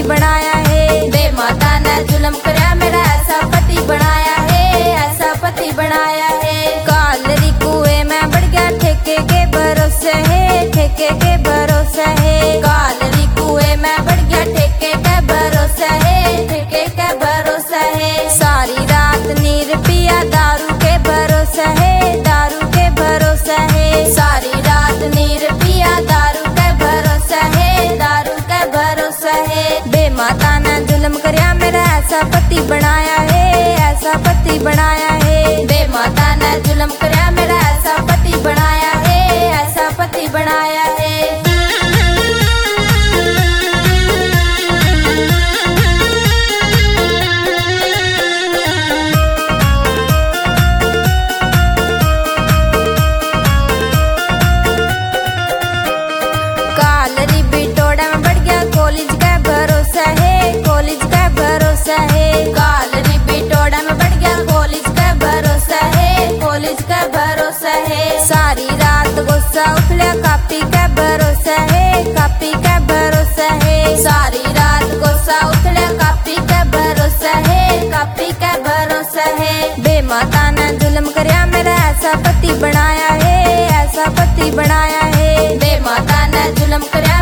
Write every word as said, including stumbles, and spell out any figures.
बनाया है। बे माता ने जुल्म करया मेरा ऐसा पति बनाया है, ऐसा पति बनाया है। कालरी कुएं में बढ़ गया ठेके के भरोसे है, ठेके के भरोसे है। कालरी कुएं में बढ़ गया ठेके के भरोसे है, ठेके के भरोसे है। सारी रात नीर पिया दारू के भरोसे है, दारू के भरोसे है। सारी रात नीर पिया दारू के भरोसे है, दारू के भरोसे है। बे माता ने जुल्म करया मेरा ऐसा पति बनाया है, ऐसा पति बनाया है। बे माता ने जुल्म करया मेरा ऐसा पति बनाया है, ऐसा पति बनाया है। कालरी बिटोड़ा में बढ़ गया कॉलेज का भरोसा है, कॉलेज का भरोसा है। कालरी बिटोड़ा में बढ़ गया कॉलेज का भरोसा है, कॉलेज का भरोसा है। सारी रात गुस्सा उछला कापी का भरोसा है, कापी का भरोसा है। सारी रात गुस्सा उछला कापी का भरोसा है, कापी का भरोसा है। बे माता ने जुल्म करया मेरा ऐसा पति बनाया है, ऐसा पति बनाया है। बे माता ने जुल्म करया